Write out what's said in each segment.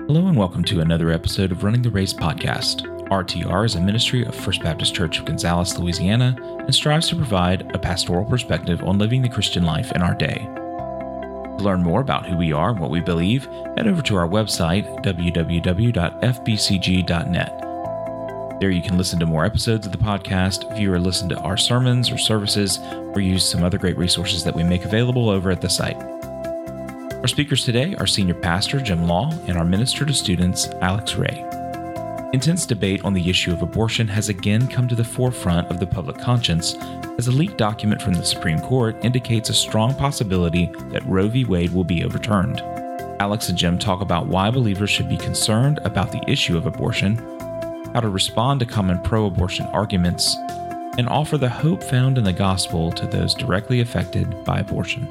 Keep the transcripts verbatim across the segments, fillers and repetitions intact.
Hello and welcome to another episode of Running the Race podcast. R T R is a ministry of First Baptist Church of Gonzales, Louisiana, and strives to provide a pastoral perspective on living the Christian life in our day. To learn more about who we are and what we believe, head over to our website, w w w dot f b c g dot net. There you can listen to more episodes of the podcast, view or listen to our sermons or services, or use some other great resources that we make available over at the site. Our speakers today are Senior Pastor Jim Law and our Minister to Students, Alex Ray. Intense debate on the issue of abortion has again come to the forefront of the public conscience as a leaked document from the Supreme Court indicates a strong possibility that Roe v. Wade will be overturned. Alex and Jim talk about why believers should be concerned about the issue of abortion, how to respond to common pro-abortion arguments, and offer the hope found in the gospel to those directly affected by abortion.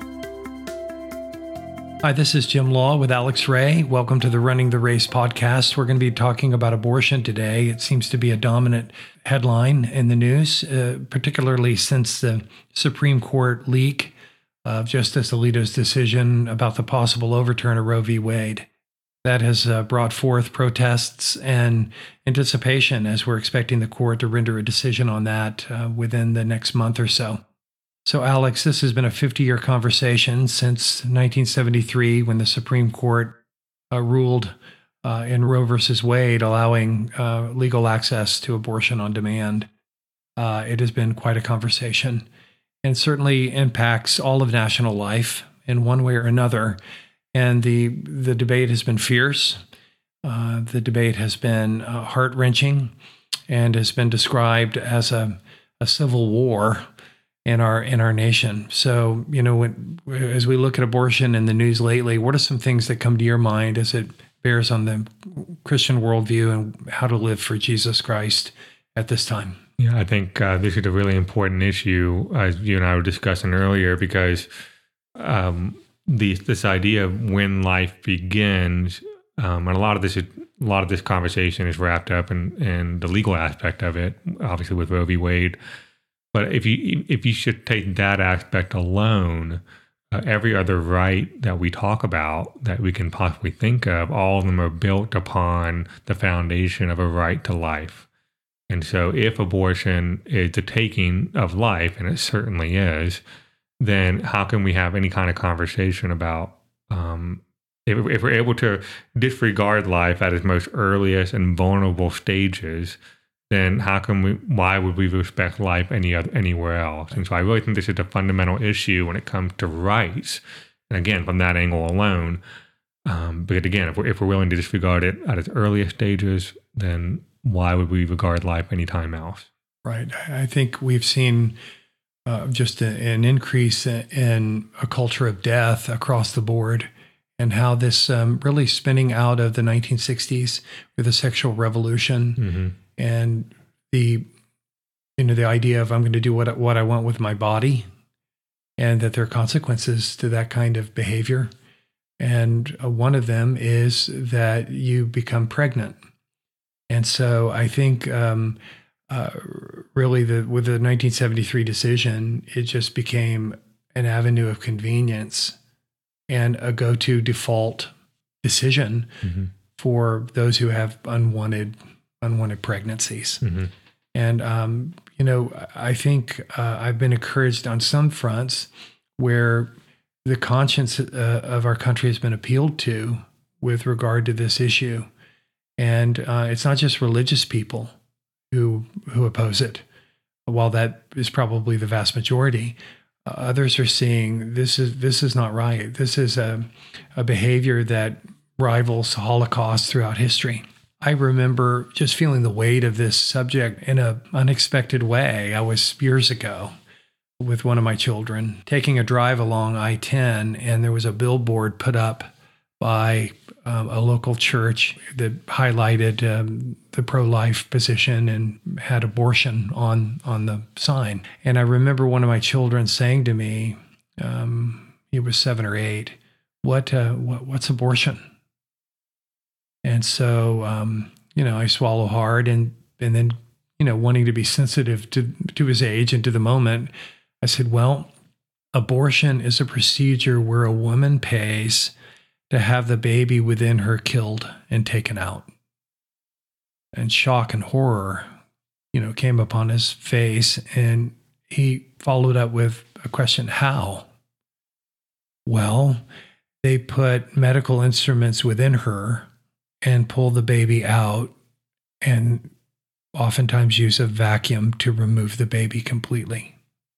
Hi, this is Jim Law with Alex Ray. Welcome to the Running the Race podcast. We're going to be talking about abortion today. It seems to be a dominant headline in the news, uh, particularly since the Supreme Court leak of Justice Alito's decision about the possible overturn of Roe v. Wade. That has uh, brought forth protests and anticipation as we're expecting the court to render a decision on that uh, within the next month or so. So, Alex, this has been a fifty-year conversation since nineteen seventy-three when the Supreme Court uh, ruled uh, in Roe versus Wade, allowing uh, legal access to abortion on demand. Uh, it has been quite a conversation and certainly impacts all of national life in one way or another. And the, the debate has been fierce. Uh, the debate has been uh, heart-wrenching and has been described as a, a civil war in our in our nation. So, you know, when, as we look at abortion in the news lately, what are some things that come to your mind as it bears on the Christian worldview and how to live for Jesus Christ at this time? Yeah, I think uh, this is a really important issue, as you and I were discussing earlier, because um, the, this idea of when life begins, um, and a lot of this is, a lot of this conversation is wrapped up in, in the legal aspect of it, obviously with Roe v. Wade. But if you if you should take that aspect alone, uh, every other right that we talk about that we can possibly think of, all of them are built upon the foundation of a right to life. And so if abortion is the taking of life, and it certainly is, then how can we have any kind of conversation about um, if, if we're able to disregard life at its most earliest and vulnerable stages, then how can we, why would we respect life any other, anywhere else? And so I really think this is a fundamental issue when it comes to rights. And again, from that angle alone, um, but again, if we're, if we're willing to disregard it at its earliest stages, then why would we regard life anytime else? Right. I think we've seen uh, just a, an increase in a culture of death across the board, and how this um, really spinning out of the nineteen sixties with the sexual revolution. Mm-hmm. And the, you know, the idea of I'm going to do what, what I want with my body, and that there are consequences to that kind of behavior. And uh, one of them is that you become pregnant. And so I think um, uh, really the, with the nineteen seventy-three decision, it just became an avenue of convenience and a go-to default decision mm-hmm. for those who have unwanted unwanted pregnancies. Mm-hmm. And, um, you know, I think uh, I've been encouraged on some fronts where the conscience uh, of our country has been appealed to with regard to this issue. And uh, it's not just religious people who who oppose it, while that is probably the vast majority. Uh, others are seeing this is this is not right. This is a, a behavior that rivals Holocaust throughout history. I remember just feeling the weight of this subject in an unexpected way. I was years ago with one of my children taking a drive along I ten, and there was a billboard put up by um, a local church that highlighted um, the pro-life position and had abortion on, on the sign. And I remember one of my children saying to me, um, he was seven or eight, what, uh, what what's abortion? And so, um, you know, I swallow hard and, and then, you know, wanting to be sensitive to, to his age and to the moment, I said, well, abortion is a procedure where a woman pays to have the baby within her killed and taken out. And shock and horror, you know, came upon his face, and he followed up with a question, how? Well, they put medical instruments within her and pull the baby out, and oftentimes use a vacuum to remove the baby completely.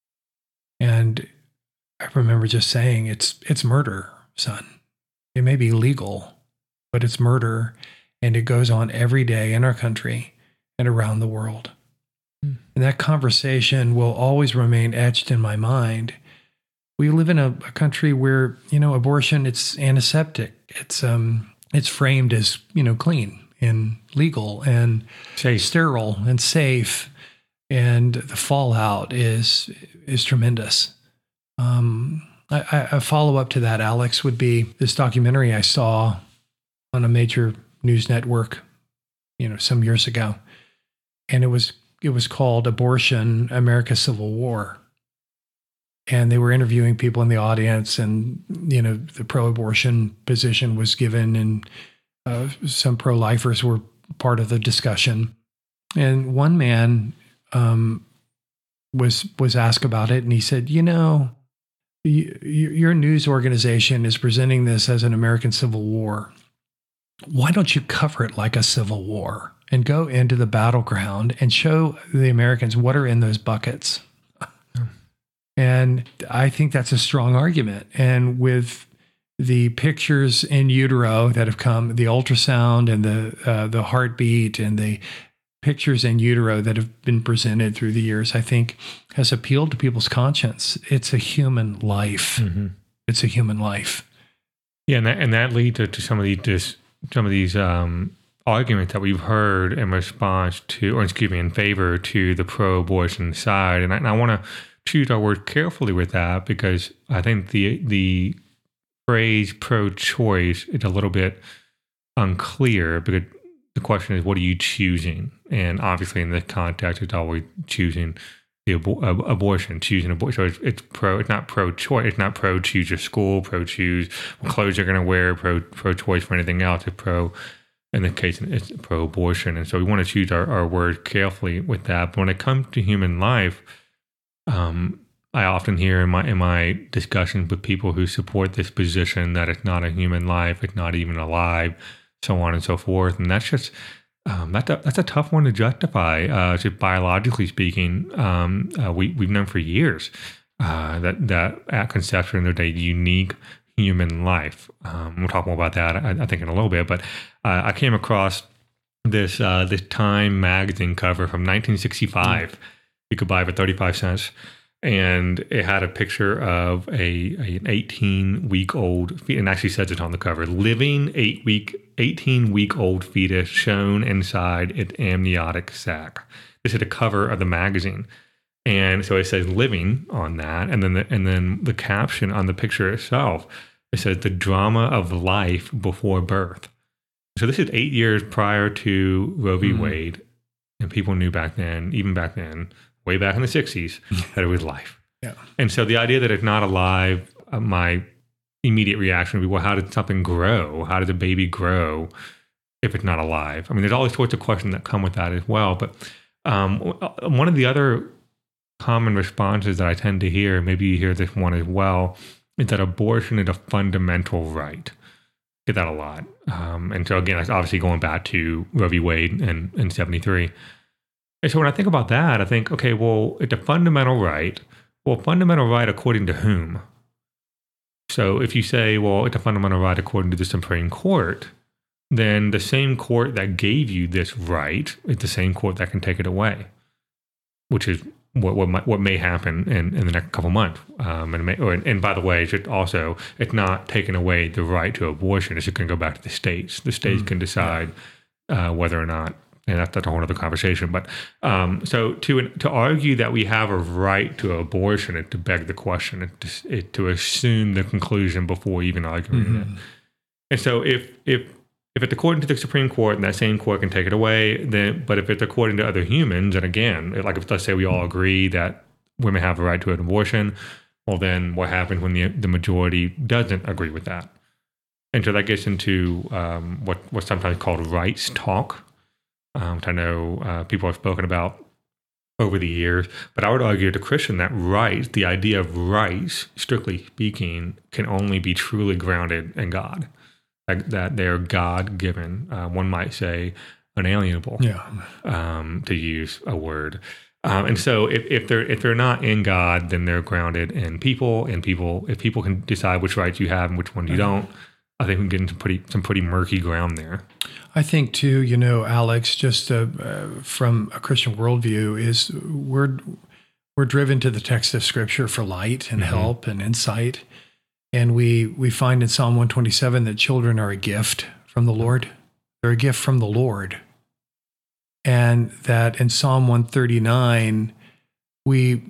And I remember just saying, it's it's murder, son. It may be legal, but it's murder, and it goes on every day in our country and around the world. Mm. And that conversation will always remain etched in my mind. We live in a, a country where, you know, abortion, it's antiseptic. It's um it's framed as, you know, clean and legal and safe. Sterile and safe. And the fallout is is tremendous. Um, I, I, a follow-up to that, Alex, would be this documentary I saw on a major news network, you know, some years ago. And it was it was called Abortion, America's Civil War. And they were interviewing people in the audience, and, you know, the pro-abortion position was given, and uh, some pro-lifers were part of the discussion. And one man um, was was asked about it, and he said, you know, y- your news organization is presenting this as an American Civil War. Why don't you cover it like a civil war and go into the battleground and show the Americans what are in those buckets? And I think that's a strong argument. And with the pictures in utero that have come, the ultrasound and the uh, the heartbeat and the pictures in utero that have been presented through the years, I think has appealed to people's conscience. It's a human life. Mm-hmm. It's a human life. Yeah, and that, and that leads to, to some of these this, some of these um, arguments that we've heard in response to, or excuse me, in favor to the pro-abortion side. And I, and I want to choose our word carefully with that, because I think the the phrase pro-choice is a little bit unclear, because the question is, what are you choosing? And obviously in this context, it's always choosing the abo- ab- abortion, choosing abortion. So it's, it's pro. It's not pro-choice. It's not pro-choose your school, pro-choose what clothes you're going to wear, pro, pro-choice for anything else. It's pro, in the case, it's pro-abortion. And so we want to choose our, our word carefully with that. But when it comes to human life, Um, I often hear in my in my discussions with people who support this position that it's not a human life, it's not even alive, so on and so forth, and that's just um, that's a, that's a tough one to justify. Uh, just biologically speaking, um, uh, we we've known for years uh, that that at conception there's a unique human life. Um, we'll talk more about that, I, I think, in a little bit. But uh, I came across this uh, this Time magazine cover from nineteen sixty-five. Mm. You could buy it for thirty-five cents, and it had a picture of a, a an eighteen-week-old fetus, and actually says it on the cover, living eight-week, eighteen-week-old fetus shown inside its amniotic sac. This is the cover of the magazine, and so it says "living" on that, and then the, and then the caption on the picture itself, it says "the drama of life before birth." So this is eight years prior to Roe v. Mm. Wade, and people knew back then, even back then, way back in the sixties, that it was life. Yeah. And so the idea that it's not alive, uh, my immediate reaction would be, well, how did something grow? How did a baby grow if it's not alive? I mean, there's all these sorts of questions that come with that as well. But um, one of the other common responses that I tend to hear, maybe you hear this one as well, is that abortion is a fundamental right. I get that a lot. Um, and so again, that's obviously going back to Roe v. Wade in, in seventy-three. And so when I think about that, I think, okay, well, it's a fundamental right. Well, fundamental right according to whom? So if you say, well, it's a fundamental right according to the Supreme Court, then the same court that gave you this right is the same court that can take it away, which is what what, might, what may happen in, in the next couple months. Um, and, may, or, and by the way, it's also, it's not taking away the right to abortion. It's just going to go back to the states. The states mm, can decide yeah. uh, whether or not. And that's, that's a whole other conversation. But um, so to to argue that we have a right to abortion is to beg the question, it to, it, to assume the conclusion before even arguing mm-hmm. it. And so if if if it's according to the Supreme Court and that same court can take it away, then but if it's according to other humans, and again, like if let's say we all agree that women have a right to an abortion, well then what happens when the the majority doesn't agree with that? And so that gets into um, what what's sometimes called rights talk, um, which I know uh, people have spoken about over the years. But I would argue to Christian that rights, the idea of rights, strictly speaking, can only be truly grounded in God. That, that they are God-given. Uh, one might say unalienable, Yeah. um, to use a word. Um, and so if, if they're if they're not in God, then they're grounded in people. And people, if people can decide which rights you have and which one you don't, I think we can get into pretty some pretty murky ground there. I think too, you know, Alex, just uh, uh, from a Christian worldview, is we're we're driven to the text of Scripture for light and mm-hmm. help and insight, and we we find in Psalm one twenty-seven that children are a gift from the Lord. They're a gift from the Lord, and that in Psalm one thirty-nine we.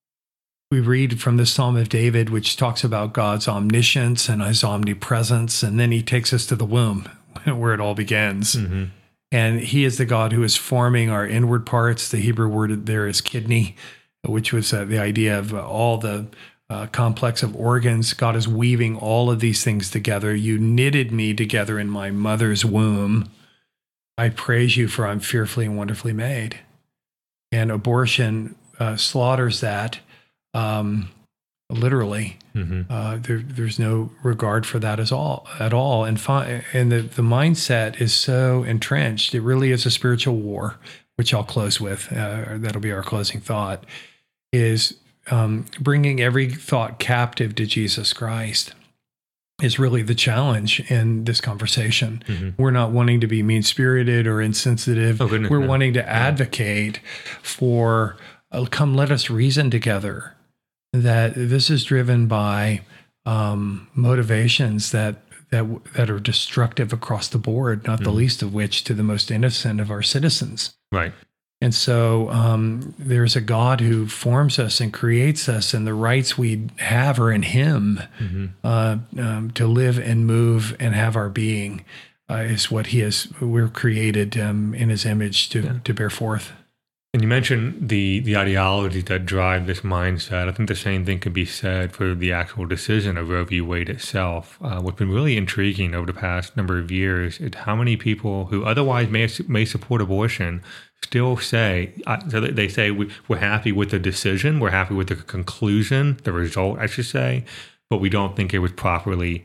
We read from the Psalm of David, which talks about God's omniscience and his omnipresence, and then he takes us to the womb, where it all begins. Mm-hmm. And he is the God who is forming our inward parts. The Hebrew word there is kidney, which was uh, the idea of uh, all the uh, complex of organs. God is weaving all of these things together. You knitted me together in my mother's womb. I praise you, for I'm fearfully and wonderfully made. And abortion uh, slaughters that. Um, literally, mm-hmm. uh, there, there's no regard for that as all at all. And fi- and the, the mindset is so entrenched. It really is a spiritual war, which I'll close with. Uh, that'll be our closing thought, is um, bringing every thought captive to Jesus Christ is really the challenge in this conversation. Mm-hmm. We're not wanting to be mean-spirited or insensitive. Oh, goodness, We're no. wanting to yeah. advocate for, uh, come, let us reason together. That this is driven by um, motivations that that that are destructive across the board, not mm-hmm. the least of which to the most innocent of our citizens. Right. And so um, there's a God who forms us and creates us, and the rights we have are in Him mm-hmm. uh, um, to live and move and have our being uh, is what He is. We're created um, in His image to yeah. to bear forth. And you mentioned the the ideologies that drive this mindset. I think the same thing could be said for the actual decision of Roe v. Wade itself. Uh, what's been really intriguing over the past number of years is how many people who otherwise may may support abortion still say, uh, so they say, we, we're happy with the decision, we're happy with the conclusion, the result, I should say, but we don't think it was properly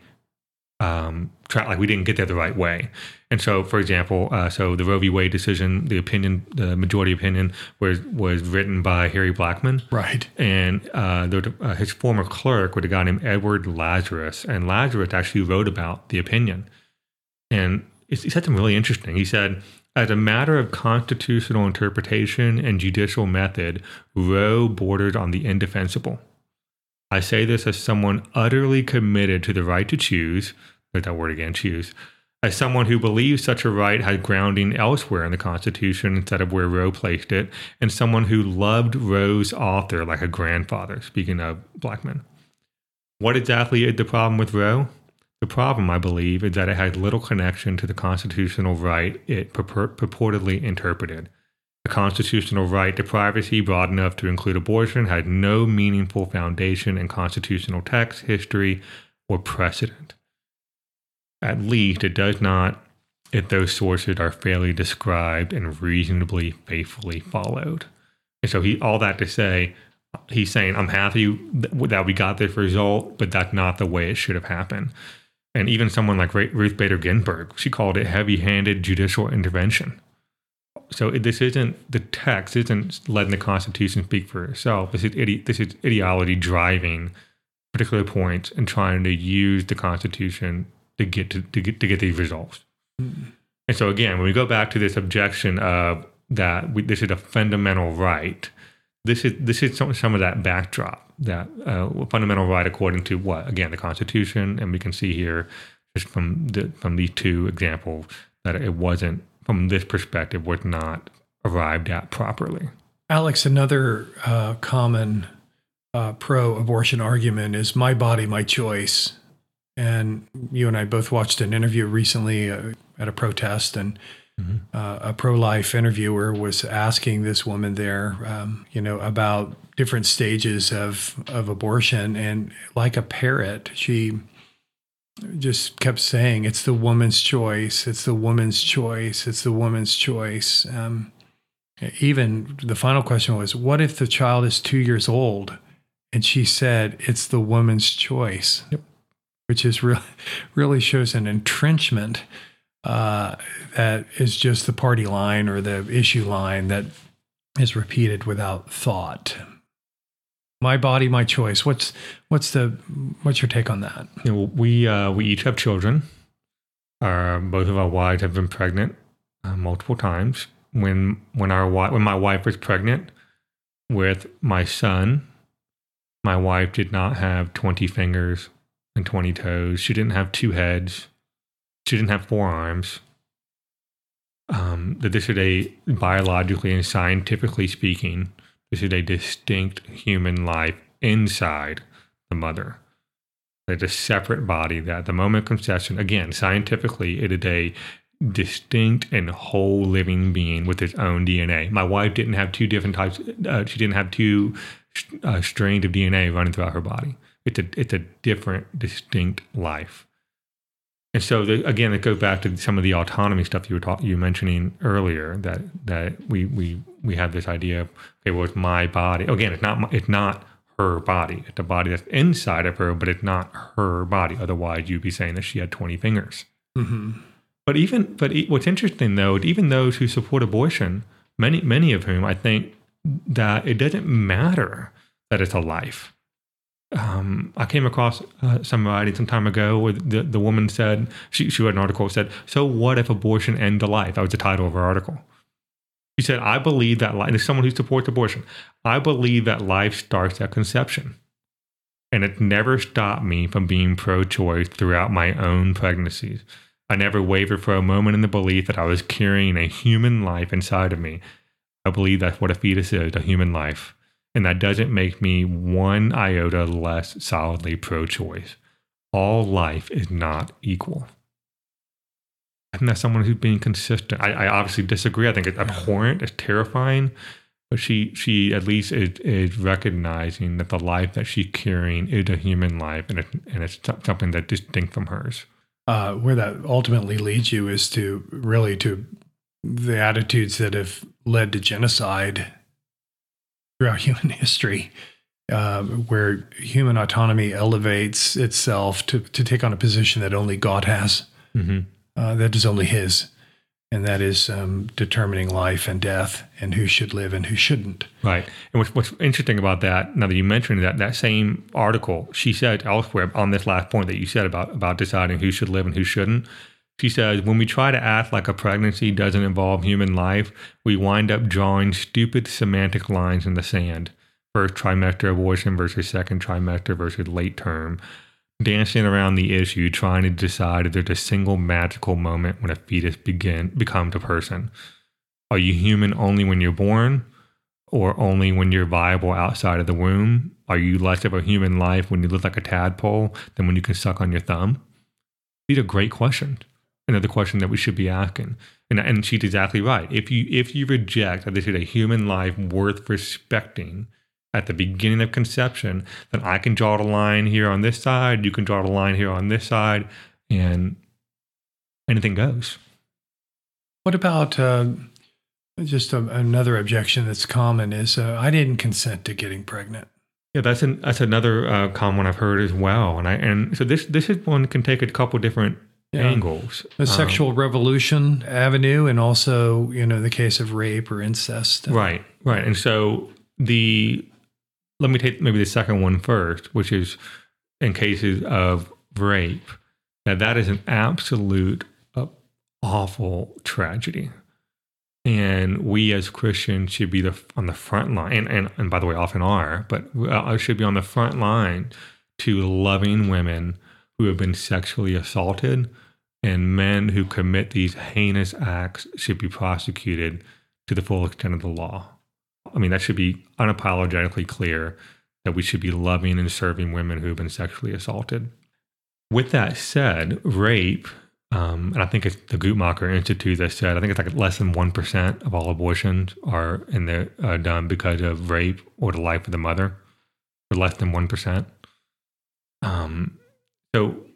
um try, like we didn't get there the right way. And so, for example, uh, so the Roe v. Wade decision, the opinion, the majority opinion was was written by Harry Blackmun, right? And uh, the, uh, his former clerk was a guy named Edward Lazarus, and Lazarus actually wrote about the opinion, and he said something really interesting. He said, as a matter of constitutional interpretation and judicial method, Roe borders on the indefensible. I say this as someone utterly committed to the right to choose, there's that word again, choose, as someone who believes such a right has grounding elsewhere in the Constitution instead of where Roe placed it, and someone who loved Roe's author like a grandfather, speaking of Blackmun. What exactly is the problem with Roe? The problem, I believe, is that it has little connection to the constitutional right it purport- purportedly interpreted. The constitutional right to privacy, broad enough to include abortion, had no meaningful foundation in constitutional text, history, or precedent. At least it does not if those sources are fairly described and reasonably faithfully followed. And so he, all that to say, he's saying, I'm happy that we got this result, but that's not the way it should have happened. And even someone like Ruth Bader Ginsburg, she called it heavy-handed judicial intervention. So this isn't, the text isn't letting the Constitution speak for itself. This is, ide- this is ideology driving particular points and trying to use the Constitution to get to, to get to get these results. Mm-hmm. And so again, when we go back to this objection of that we, this is a fundamental right, this is this is some, some of that backdrop, that uh, fundamental right according to what? Again, the Constitution, and we can see here just from the, from these two examples that it wasn't, from this perspective, was not arrived at properly. Alex, another uh, common uh, pro-abortion argument is my body, my choice. And you and I both watched an interview recently uh, at a protest, and mm-hmm. uh, a pro-life interviewer was asking this woman there, um, you know, about different stages of, of abortion. And like a parrot, she just kept saying, it's the woman's choice. It's the woman's choice. It's the woman's choice. Um, even the final question was, what if the child is two years old? And she said, it's the woman's choice, yep. which is really, really shows an entrenchment uh, that is just the party line or the issue line that is repeated without thought. My body, my choice. What's what's the what's your take on that? You know, we uh, we each have children. Uh, both of our wives have been pregnant uh, multiple times. When when our when my wife was pregnant with my son, my wife did not have twenty fingers and twenty toes. She didn't have two heads. She didn't have four arms. Um, that this is a biologically and scientifically speaking, this is a distinct human life inside the mother. It's a separate body that at the moment of conception, again, scientifically, it is a distinct and whole living being with its own D N A. My wife didn't have two different types. Uh, she didn't have two uh, strains of D N A running throughout her body. It's a it's a different, distinct life. And so, the, again, it goes back to some of the autonomy stuff you were talking, you were mentioning earlier. That that we we we have this idea of, okay, well, it's my body. Again, it's not my, it's not her body. It's the body that's inside of her, but it's not her body. Otherwise, you'd be saying that she had twenty fingers. Mm-hmm. But even but what's interesting though, even those who support abortion, many many of whom I think that it doesn't matter that it's a life. Um, I came across uh, somebody some time ago where the, the woman said, she, she read an article that said, so what if abortion ends a life? That was the title of her article. She said, I believe that life, and as someone who supports abortion, I believe that life starts at conception. And it never stopped me from being pro-choice throughout my own pregnancies. I never wavered for a moment in the belief that I was carrying a human life inside of me. I believe that's what a fetus is, a human life. And that doesn't make me one iota less solidly pro-choice. All life is not equal. I think that's someone who's being consistent. I, I obviously disagree. I think it's abhorrent, it's terrifying. But she she at least is, is recognizing that the life that she's carrying is a human life, and, it, and it's something that's distinct from hers. Uh, where that ultimately leads you is to really to the attitudes that have led to genocide throughout human history, uh, where human autonomy elevates itself to, to take on a position that only God has, mm-hmm. uh, that is only his, and that is um, determining life and death and who should live and who shouldn't. Right. And what's, what's interesting about that, now that you mentioned that, that same article, she said elsewhere on this last point that you said about, about deciding who should live and who shouldn't, she says, when we try to act like a pregnancy doesn't involve human life, we wind up drawing stupid semantic lines in the sand. First trimester abortion versus second trimester versus late term. Dancing around the issue, trying to decide if there's a single magical moment when a fetus begin, becomes a person. Are you human only when you're born, or only when you're viable outside of the womb? Are you less of a human life when you look like a tadpole than when you can suck on your thumb? These are great questions. And they're the question that we should be asking. And, and she's exactly right. If you if you reject that this is a human life worth respecting at the beginning of conception, then I can draw the line here on this side, you can draw the line here on this side, and anything goes. What about uh, just a, another objection that's common is, uh, I didn't consent to getting pregnant. Yeah, that's an, that's another uh, common one I've heard as well. And I and so this this is one can take a couple different yeah. angles. The sexual um, revolution avenue, and also, you know, the case of rape or incest. Right, right. And so the let me take maybe the second one first, which is in cases of rape. Now, that is an absolute uh, awful tragedy. And we as Christians should be the on the front line, and, and, and by the way, often are, but I should be on the front line to loving women who have been sexually assaulted, and men who commit these heinous acts should be prosecuted to the full extent of the law. I mean, that should be unapologetically clear that we should be loving and serving women who have been sexually assaulted. With that said, rape, um, and I think it's the Guttmacher Institute that said, I think it's like less than one percent of all abortions are in the, uh, done because of rape or the life of the mother, or less than one percent. Um, so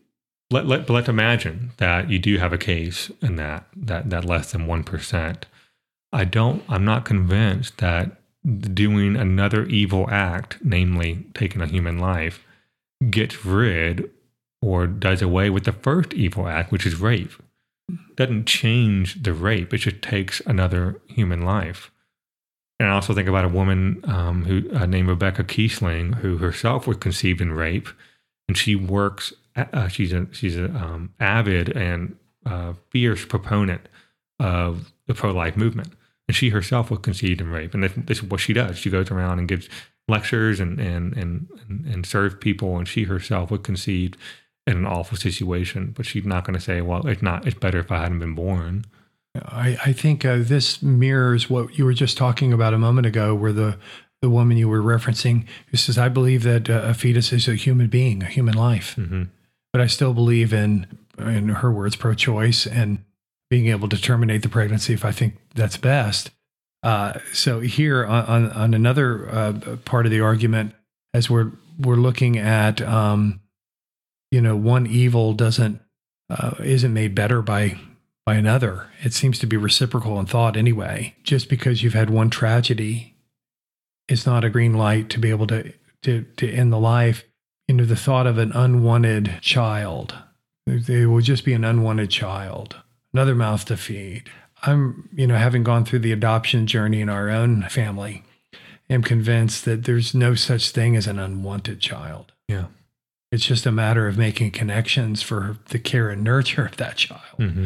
let, let, but let's imagine that you do have a case in that, that, that less than one percent. I don't, I'm not convinced that doing another evil act, namely taking a human life, gets rid or does away with the first evil act, which is rape. Doesn't change the rape. It just takes another human life. And I also think about a woman um, who uh, named Rebecca Kiesling, who herself was conceived in rape, and she works. Uh, she's a she's a um, avid and uh, fierce proponent of the pro-life movement, and she herself was conceived in rape. And this, this is what she does. She goes around and gives lectures and and and and, and serves people, and she herself was conceived in an awful situation. But she's not going to say, "Well, it's not. It's better if I hadn't been born." I, I think uh, this mirrors what you were just talking about a moment ago, where the, the woman you were referencing who says, I believe that uh, a fetus is a human being, a human life. Mm-hmm. But I still believe in, in her words, pro-choice and being able to terminate the pregnancy if I think that's best. Uh, so here on, on, on another uh, part of the argument, as we're we're looking at, um, you know, one evil doesn't uh, isn't made better by by another. It seems to be reciprocal in thought anyway. Just because you've had one tragedy, it's not a green light to be able to, to, to end the life. You know, the thought of an unwanted child, it will just be an unwanted child, another mouth to feed. I'm, you know, having gone through the adoption journey in our own family, am convinced that there's no such thing as an unwanted child. Yeah. It's just a matter of making connections for the care and nurture of that child. Mm-hmm.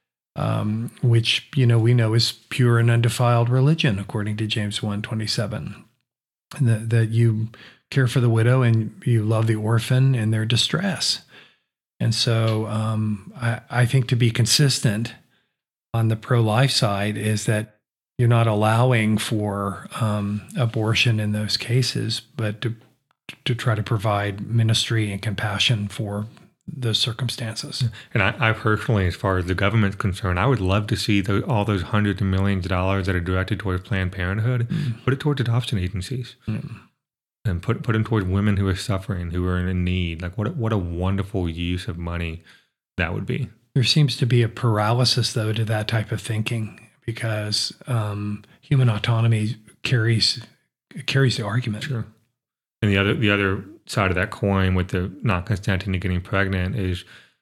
Um, which, you know, we know is pure and undefiled religion, according to James one twenty-seven, and that, that you care for the widow and you love the orphan in their distress. And so um, I, I think to be consistent on the pro-life side is that you're not allowing for um, abortion in those cases, but to, to try to provide ministry and compassion for those circumstances. And I, I personally, as far as the government's concerned, I would love to see the, all those hundreds of millions of dollars that are directed towards Planned Parenthood, mm. put it towards adoption agencies, mm. and put put them towards women who are suffering, who are in need. Like what a, what a wonderful use of money that would be. There seems to be a paralysis, though, to that type of thinking because um, human autonomy carries carries the argument. Sure. And the other the other side of that coin with the not consenting to getting pregnant is,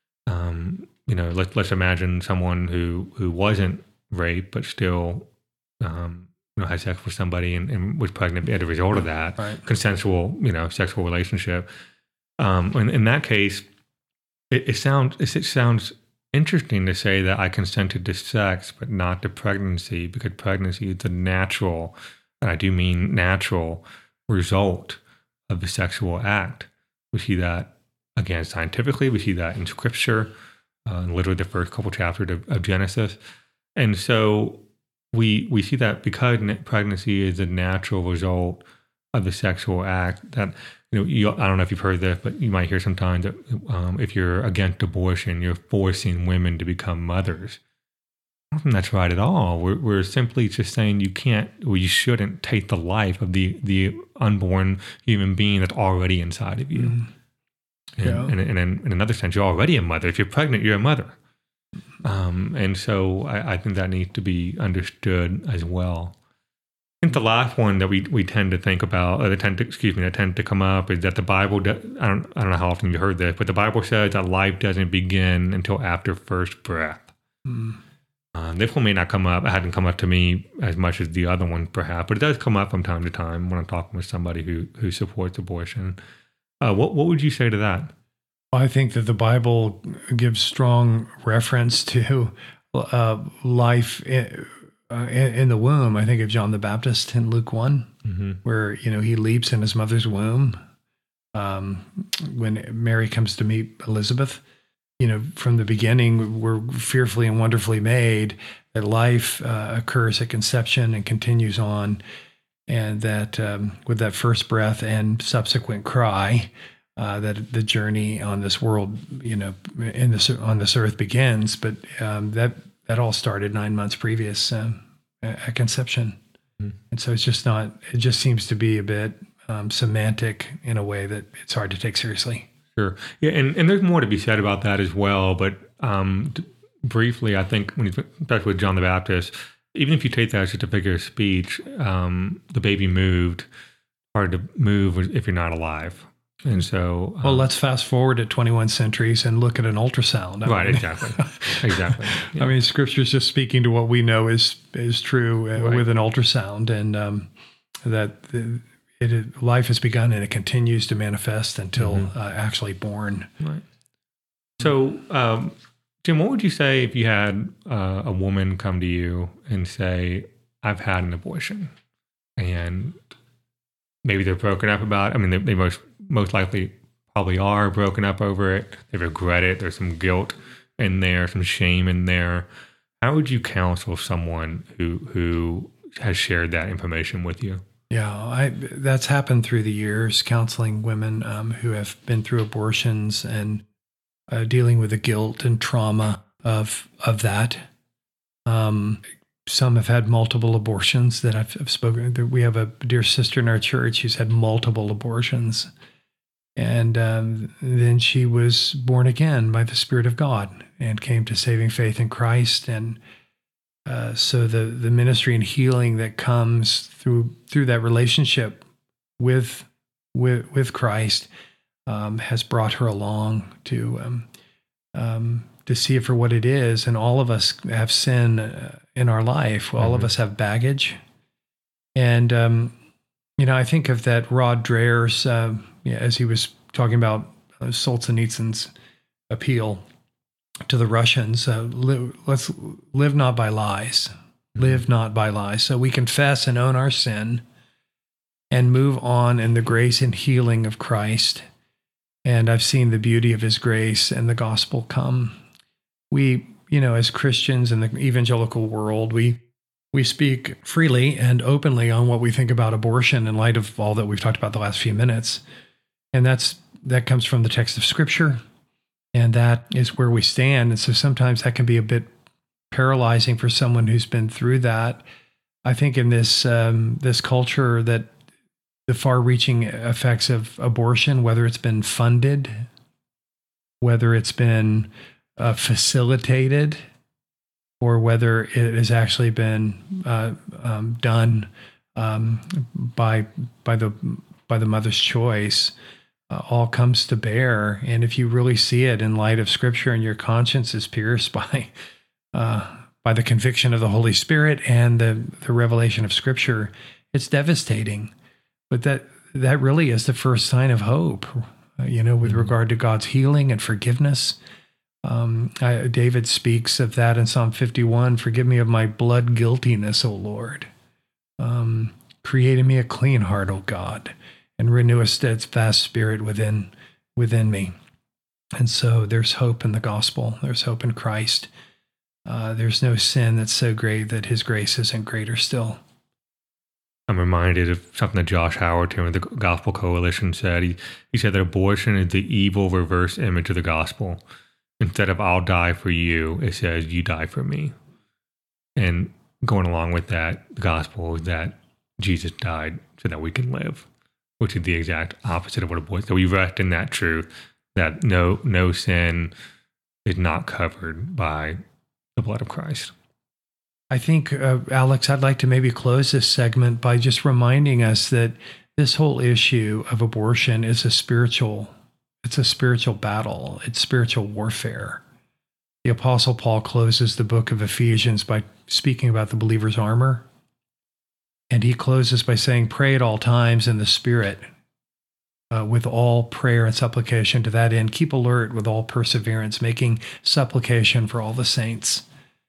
um, you know, let's let's imagine someone who, who wasn't raped but still, um, you know, had sex with somebody and, and was pregnant as a result of that, right. Consensual, you know, sexual relationship. Um, in, in that case, it, it sounds it sounds interesting to say that I consented to sex but not to pregnancy because pregnancy is the natural, and I do mean natural, result of the sexual act. We see that, again, scientifically. We see that in Scripture, uh, in literally the first couple chapters of, of Genesis. And so we we see that because pregnancy is a natural result of the sexual act, that, you know, you, I don't know if you've heard this, but you might hear sometimes that um, if you're against abortion, you're forcing women to become mothers. I don't think that's right at all. We're, we're simply just saying you can't, or you shouldn't take the life of the, the unborn human being that's already inside of you. Mm. And, yeah. and, and in, in another sense, you're already a mother. If you're pregnant, you're a mother. Um, and so I, I think that needs to be understood as well. I think the last one that we, we tend to think about, or that tend to, excuse me, that tend to come up is that the Bible, I don't, I don't know how often you heard this, but the Bible says that life doesn't begin until after first breath. Mm. Uh, this one may not come up. It hadn't come up to me as much as the other one, perhaps, but it does come up from time to time when I'm talking with somebody who who supports abortion. Uh, what what would you say to that? I think that the Bible gives strong reference to uh, life in, uh, in the womb. I think of John the Baptist in Luke one, mm-hmm. where, you know, he leaps in his mother's womb um, when Mary comes to meet Elizabeth. You know, from the beginning, we're fearfully and wonderfully made, that life uh, occurs at conception and continues on, and that um, with that first breath and subsequent cry, uh, that the journey on this world, you know, in this on this earth begins. But um, that that all started nine months previous um, at conception, mm-hmm. and so it's just not. It just seems to be a bit um, semantic in a way that it's hard to take seriously. Sure. Yeah, and, and there's more to be said about that as well. But um, d- briefly, I think, when you, especially with John the Baptist, even if you take that as just a figure of speech, um, the baby moved. Hard to move if you're not alive. And so... Um, well, let's fast forward to twenty-one centuries and look at an ultrasound. I right, mean, exactly. Exactly. Yeah. I mean, Scripture's just speaking to what we know is is true uh, Right. with an ultrasound, and um, that the, it life has begun and it continues to manifest until Mm-hmm. uh, actually born. Right. So, um, Jim, what would you say if you had uh, a woman come to you and say, I've had an abortion, and maybe they're broken up about it? I mean, they, they most most likely probably are broken up over it. They regret it. There's some guilt in there, some shame in there. How would you counsel someone who who has shared that information with you? Yeah, I, that's happened through the years, counseling women um, who have been through abortions and uh, dealing with the guilt and trauma of of that. Um, some have had multiple abortions that I've, I've spoken. We have a dear sister in our church who's had multiple abortions, and um, then she was born again by the Spirit of God and came to saving faith in Christ. And uh, so the the ministry and healing that comes through through that relationship with with with Christ um, has brought her along to um, um, to see it for what it is. And all of us have sin uh, in our life. All mm-hmm. of us have baggage. And um, you know, I think of that Rod Dreher's uh, yeah, as he was talking about uh, Solzhenitsyn's appeal to the Russians, uh, li- let's live not by lies, live not by lies. So we confess and own our sin and move on in the grace and healing of Christ. And I've seen the beauty of his grace and the gospel come. We, you know, as Christians in the evangelical world, we we speak freely and openly on what we think about abortion in light of all that we've talked about the last few minutes. And that's that comes from the text of Scripture. And that is where we stand. And so sometimes that can be a bit paralyzing for someone who's been through that. I think in this um, this culture that the far-reaching effects of abortion, whether it's been funded, whether it's been uh, facilitated, or whether it has actually been uh, um, done um, by by the by the mother's choice, Uh, all comes to bear. And if you really see it in light of Scripture and your conscience is pierced by uh, by the conviction of the Holy Spirit and the, the revelation of Scripture, it's devastating. But that that really is the first sign of hope, uh, you know, with mm-hmm. regard to God's healing and forgiveness. Um, I, David speaks of that in Psalm fifty-one, forgive me of my blood guiltiness, O Lord. Um, create in me a clean heart, O God, and renew a steadfast spirit within within me. And so there's hope in the gospel. There's hope in Christ. Uh, there's no sin that's so great that his grace isn't greater still. I'm reminded of something that Josh Howard of the Gospel Coalition said. He, he said that abortion is the evil reverse image of the gospel. Instead of I'll die for you, it says you die for me. And going along with that, the gospel is that Jesus died so that we can live, which is the exact opposite of what abortion. So we rest in that truth that no no sin is not covered by the blood of Christ. I think, uh, Alex, I'd like to maybe close this segment by just reminding us that this whole issue of abortion is a spiritual, it's a spiritual battle. It's spiritual warfare. The Apostle Paul closes the book of Ephesians by speaking about the believer's armor. And he closes by saying, pray at all times in the Spirit, uh, with all prayer and supplication. To that end, keep alert with all perseverance, making supplication for all the saints.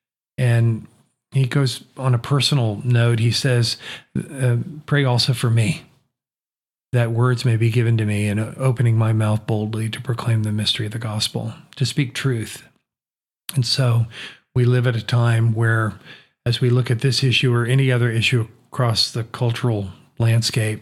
And he goes on a personal note. He says, uh, pray also for me, that words may be given to me, and opening my mouth boldly to proclaim the mystery of the gospel, to speak truth. And so we live at a time where, as we look at this issue or any other issue across the cultural landscape,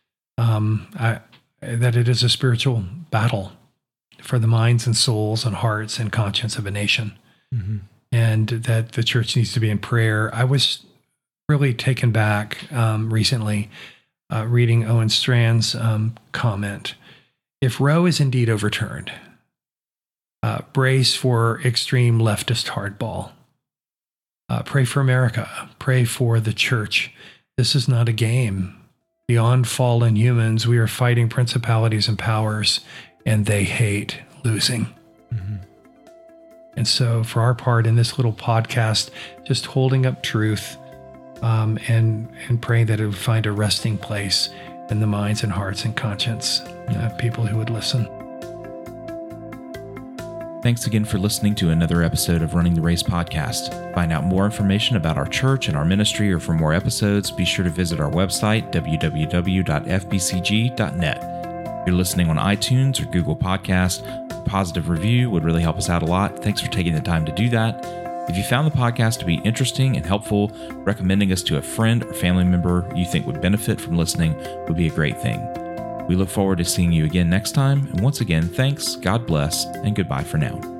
um, I, that it is a spiritual battle for the minds and souls and hearts and conscience of a nation. Mm-hmm. And that the church needs to be in prayer. I was really taken back um, recently uh, reading Owen Strand's um, comment. if Roe is indeed overturned, uh, brace for extreme leftist hardball. Uh, pray for America. Pray for the church. This is not a game. Beyond fallen humans, we are fighting principalities and powers, and they hate losing. Mm-hmm. And so for our part in this little podcast, just holding up truth um, and, and praying that it would find a resting place in the minds and hearts and conscience of people who would listen. Thanks again for listening to another episode of Running the Race podcast. Find out more information about our church and our ministry, or for more episodes, be sure to visit our website, w w w dot f b c g dot net. If you're listening on iTunes or Google Podcast, a positive review would really help us out a lot. Thanks for taking the time to do that. If you found the podcast to be interesting and helpful, recommending us to a friend or family member you think would benefit from listening would be a great thing. We look forward to seeing you again next time. And once again, thanks, God bless, and goodbye for now.